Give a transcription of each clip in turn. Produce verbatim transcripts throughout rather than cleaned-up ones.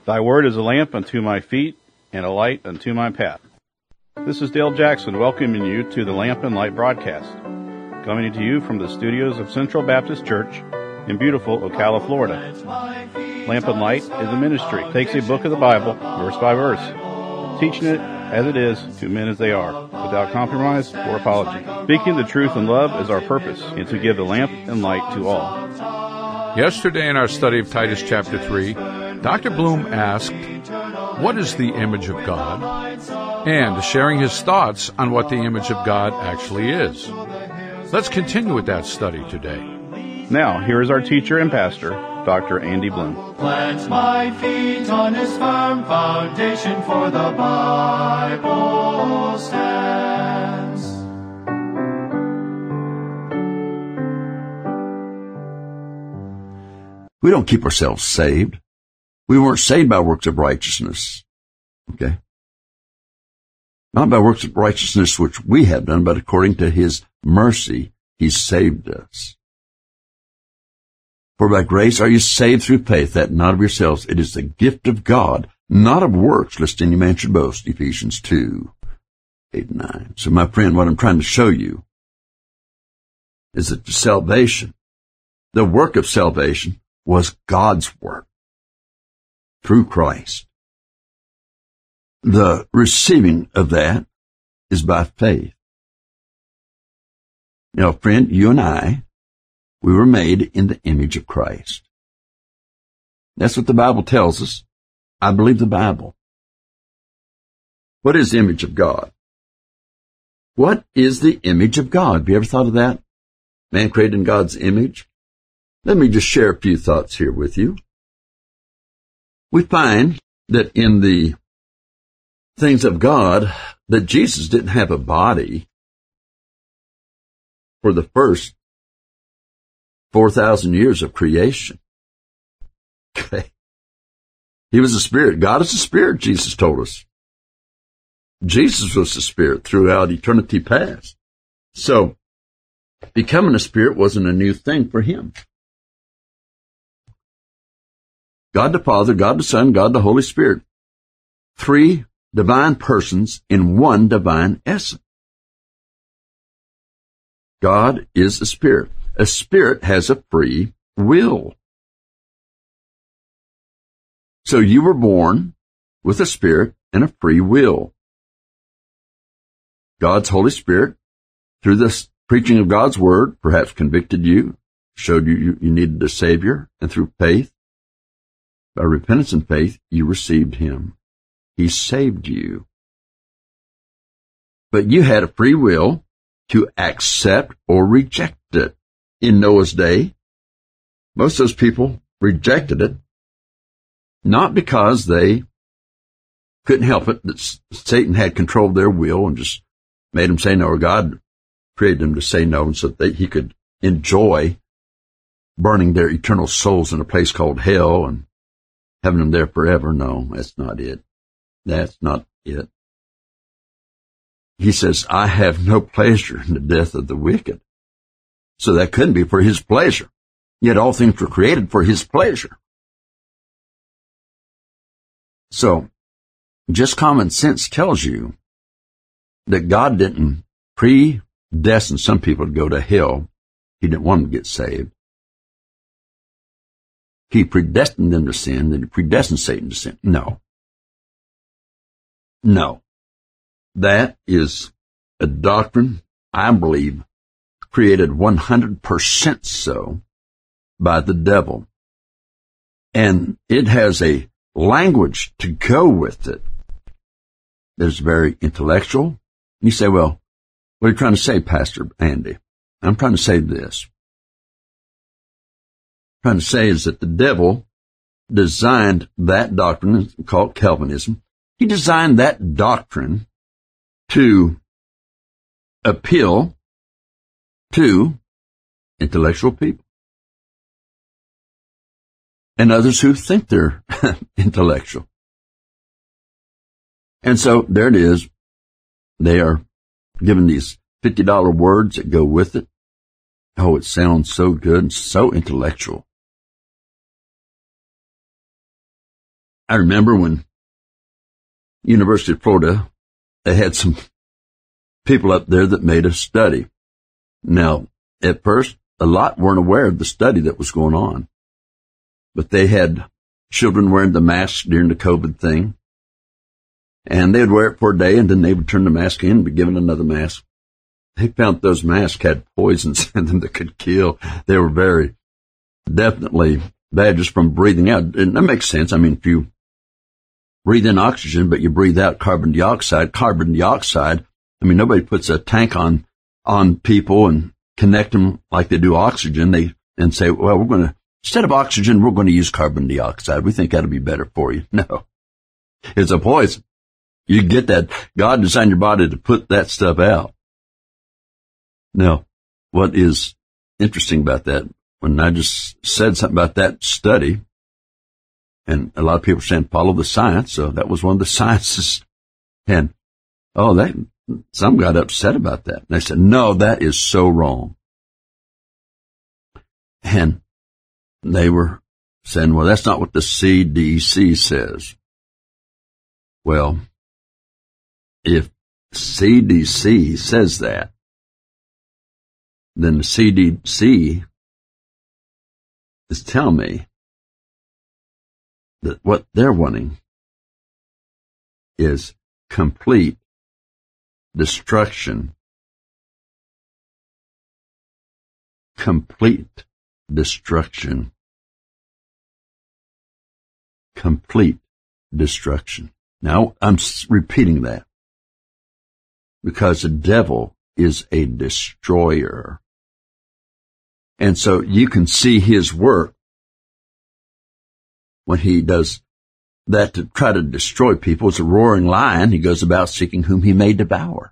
Thy word is a lamp unto my feet and a light unto my path. This is Dale Jackson welcoming you to the Lamp and Light broadcast, coming to you from the studios of Central Baptist Church in beautiful Ocala, Florida. Lamp and Light is a ministry. It takes a book of the Bible, verse by verse, teaching it as it is to men as they are, without compromise or apology. Speaking the truth in love is our purpose, and to give the lamp and light to all. Yesterday in our study of Titus chapter three, Doctor Bloom asked, what is the image of God? And sharing his thoughts on what the image of God actually is. Let's continue with that study today. Now, here is our teacher and pastor, Doctor Andy Bloom. Plant my feet on his firm foundation, for the Bible stands. We don't keep ourselves saved. We weren't saved by works of righteousness. Okay? Not by works of righteousness which we have done, but according to his mercy, he saved us. For by grace are you saved through faith, that not of yourselves. It is the gift of God, not of works, lest any man should boast. Ephesians two, eight and nine. So my friend, what I'm trying to show you is that the salvation, the work of salvation, was God's work through Christ. The receiving of that is by faith. Now, friend, you and I, we were made in the image of Christ. That's what the Bible tells us. I believe the Bible. What is the image of God? What is the image of God? Have you ever thought of that? Man created in God's image? Let me just share a few thoughts here with you. We find that in the things of God, that Jesus didn't have a body for the first four thousand years of creation. Okay. He was a spirit. God is a spirit, Jesus told us. Jesus was a spirit throughout eternity past. So, becoming a spirit wasn't a new thing for him. God the Father, God the Son, God the Holy Spirit. Three divine persons in one divine essence. God is a spirit. A spirit has a free will. So you were born with a spirit and a free will. God's Holy Spirit, through the preaching of God's Word, perhaps convicted you, showed you you, you needed a Savior, and through faith, by repentance and faith, you received Him. He saved you. But you had a free will to accept or reject it. In Noah's day, most of those people rejected it, not because they couldn't help it, that Satan had controlled their will and just made them say no, or God created them to say no, and so that he could enjoy burning their eternal souls in a place called hell and having them there forever. No, that's not it. That's not it. He says, I have no pleasure in the death of the wicked. So that couldn't be for his pleasure. Yet all things were created for his pleasure. So, just common sense tells you that God didn't predestine some people to go to hell. He didn't want them to get saved. He predestined them to sin, then he predestined Satan to sin. No. No. That is a doctrine, I believe, created one hundred percent so by the devil. And it has a language to go with it that's very intellectual. You say, well, what are you trying to say, Pastor Andy? I'm trying to say this. What I'm trying to say is that the devil designed that doctrine called Calvinism. He designed that doctrine to appeal to intellectual people and others who think they're intellectual. And so there it is. They are given these fifty dollar words that go with it. Oh, it sounds so good and so intellectual. I remember when University of Florida, they had some people up there that made a study. Now, at first, a lot weren't aware of the study that was going on, but they had children wearing the masks during the COVID thing, and they would wear it for a day, and then they would turn the mask in and be given another mask. They found those masks had poisons in them that could kill. They were very definitely bad just from breathing out. And that makes sense. I mean, if you breathe in oxygen, but you breathe out carbon dioxide, carbon dioxide, I mean, nobody puts a tank on, on people and connect them like they do oxygen. They, and say, well, we're going to, instead of oxygen, we're going to use carbon dioxide. We think that'll be better for you. No. It's a poison. You get that. God designed your body to put that stuff out. Now, what is interesting about that, when I just said something about that study, and a lot of people are saying follow the science, so that was one of the sciences, and oh, that some got upset about that. And they said, no, that is so wrong. And they were saying, well, that's not what the C D C says. Well, if C D C says that, then the C D C is telling me that what they're wanting is complete destruction. Complete destruction. Complete destruction. Now, I'm repeating that because the devil is a destroyer. And so you can see his work when he does that to try to destroy people. As a roaring lion, he goes about seeking whom he may devour.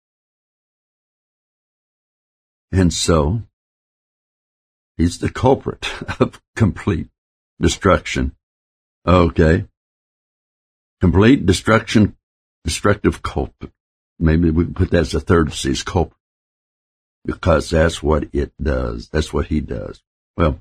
And so he's the culprit of complete destruction. Okay. Complete destruction, destructive culprit. Maybe we can put that as a third disease, culprit. Because that's what it does. That's what he does. Well,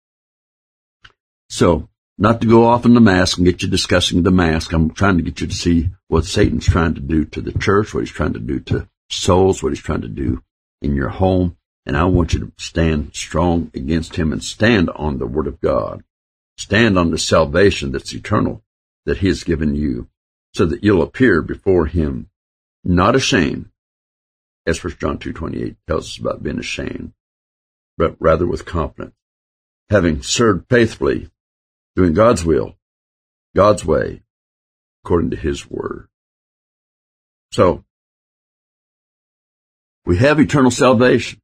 so not to go off on the mask and get you discussing the mask. I'm trying to get you to see what Satan's trying to do to the church, what he's trying to do to souls, what he's trying to do in your home. And I want you to stand strong against him and stand on the Word of God. Stand on the salvation that's eternal that he has given you so that you'll appear before him not ashamed, as First John two twenty-eight tells us about being ashamed, but rather with confidence, having served faithfully, doing God's will, God's way, according to his word. So, we have eternal salvation.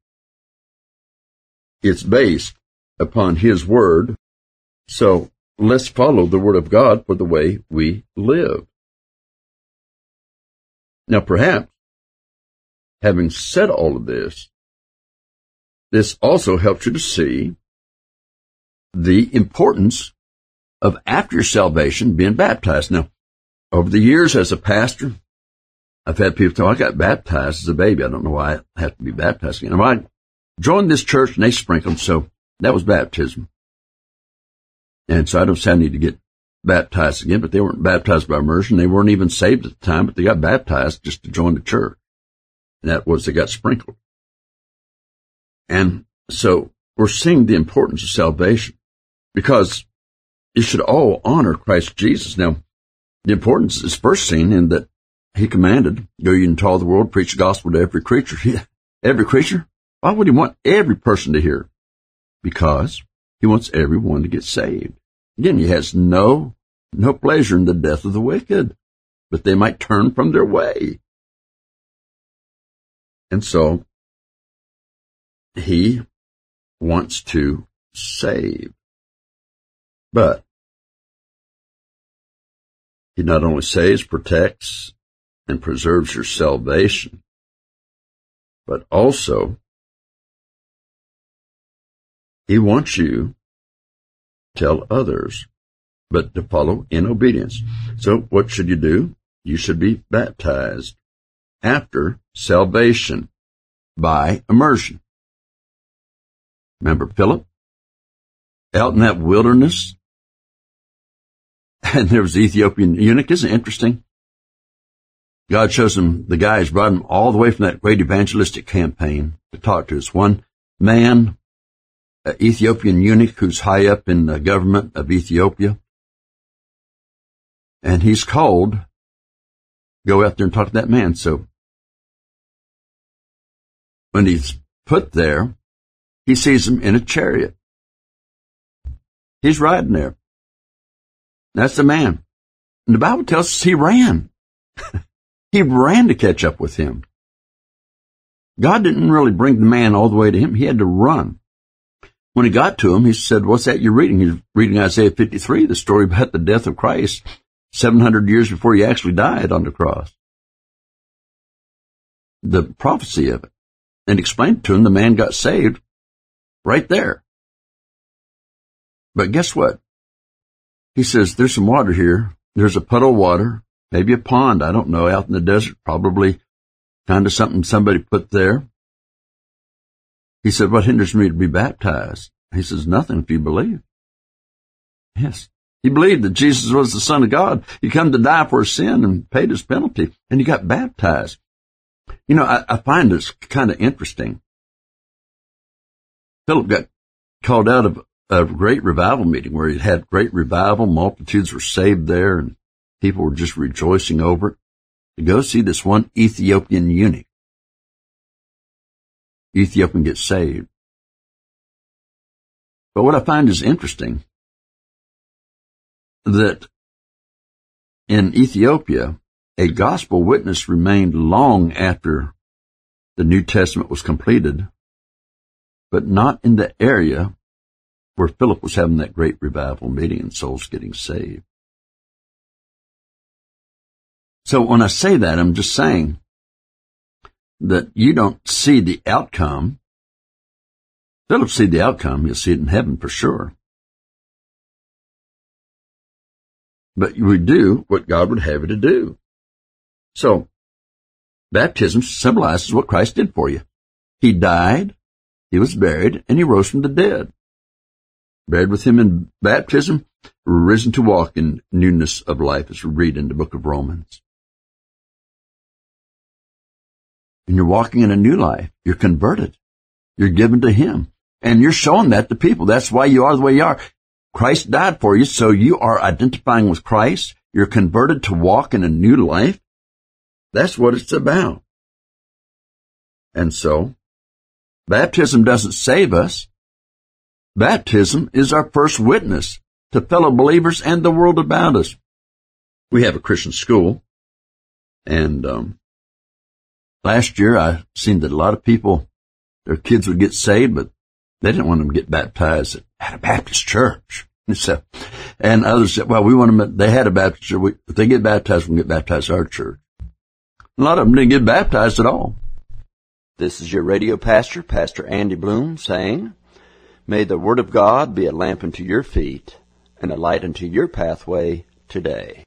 It's based upon his word, so let's follow the word of God for the way we live. Now, perhaps, having said all of this, this also helps you to see the importance of after your salvation being baptized. Now, over the years as a pastor, I've had people tell me, I got baptized as a baby. I don't know why I have to be baptized again. I joined this church and they sprinkled, so that was baptism. And so I don't say I need to get baptized again, but they weren't baptized by immersion. They weren't even saved at the time, but they got baptized just to join the church. And that was they got sprinkled. And so we're seeing the importance of salvation because you should all honor Christ Jesus. Now, the importance is first seen in that he commanded, go ye into all the world, preach the gospel to every creature. Every creature? Why would he want every person to hear? Because he wants everyone to get saved. Again, he has no, no pleasure in the death of the wicked, but they might turn from their way. And so, he wants to save. But, he not only saves, protects, and preserves your salvation, but also, he wants you to tell others, but to follow in obedience. So, what should you do? You should be baptized after salvation by immersion. Remember Philip? Out in that wilderness, And there was the Ethiopian eunuch. Isn't it interesting? God shows him, the guys brought him all the way from that great evangelistic campaign to talk to us. One man, an Ethiopian eunuch who's high up in the government of Ethiopia, and he's called, go out there and talk to that man. So when he's put there, he sees him in a chariot. He's riding there. That's the man. And the Bible tells us he ran. He ran to catch up with him. God didn't really bring the man all the way to him. He had to run. When he got to him, he said, what's that you're reading? He's reading Isaiah fifty-three, the story about the death of Christ, seven hundred years before he actually died on the cross. The prophecy of it. And explained to him, the man got saved right there. But guess what? He says, there's some water here. There's a puddle of water, maybe a pond, I don't know, out in the desert, probably kind of something somebody put there. He said, what hinders me to be baptized? He says, nothing if you believe. Yes. He believed that Jesus was the Son of God. He come to die for his sin and paid his penalty, and he got baptized. You know, I, I find this kind of interesting. Philip got called out of a great revival meeting where he'd had great revival. Multitudes were saved there, and people were just rejoicing over it. To go see this one Ethiopian eunuch. Ethiopian gets saved. But what I find is interesting, that in Ethiopia, a gospel witness remained long after the New Testament was completed, but not in the area where Philip was having that great revival meeting and souls getting saved. So when I say that, I'm just saying that you don't see the outcome. Philip see the outcome. You'll see it in heaven for sure. But we do what God would have you to do. So, baptism symbolizes what Christ did for you. He died, he was buried, and he rose from the dead. Buried with him in baptism, risen to walk in newness of life, as we read in the book of Romans. And you're walking in a new life. You're converted. You're given to him. And you're showing that to people. That's why you are the way you are. Christ died for you, so you are identifying with Christ. You're converted to walk in a new life. That's what it's about. And so, baptism doesn't save us. Baptism is our first witness to fellow believers and the world about us. We have a Christian school, and um, last year I seen that a lot of people, their kids would get saved, but they didn't want them to get baptized at a Baptist church. So, and others said, well, we want them, they had a Baptist church. We, if they get baptized, we can get baptized at our church. A lot of them didn't get baptized at all. This is your radio pastor, Pastor Andy Bloom, saying, may the Word of God be a lamp unto your feet and a light unto your pathway today.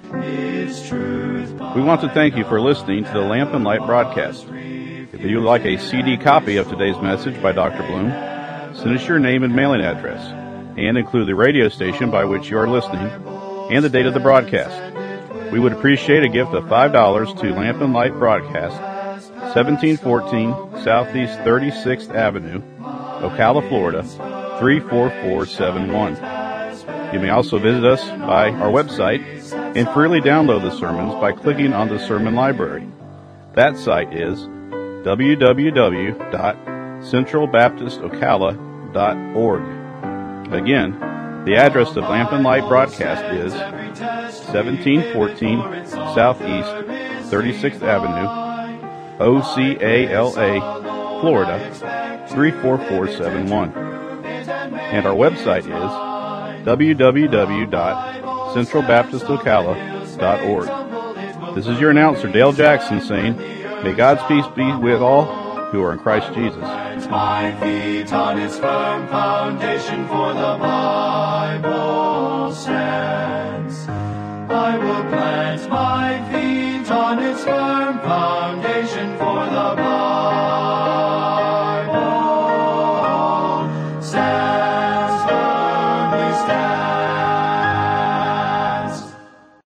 We want to thank you for listening to the Lamp and Light broadcast. If you would like a C D copy of today's message by Doctor Bloom, send us your name and mailing address, and include the radio station by which you are listening and the date of the broadcast. We would appreciate a gift of five dollars to Lamp and Light Broadcast, seventeen fourteen Southeast thirty-sixth Avenue, Ocala, Florida, three four four seven one. You may also visit us by our website and freely download the sermons by clicking on the sermon library. That site is w w w dot central baptist ocala dot org. Again, the address of Lamp and Light Broadcast is seventeen fourteen Southeast thirty-sixth Avenue, O C A L A, Florida, three four four seven one. And our website is w w w dot central baptist ocala dot org. This is your announcer, Dale Jackson, saying, may God's peace be with all who are in Christ Jesus. My feet on its firm foundation, for the Bible stands. I will plant my feet on its firm foundation, for the Bible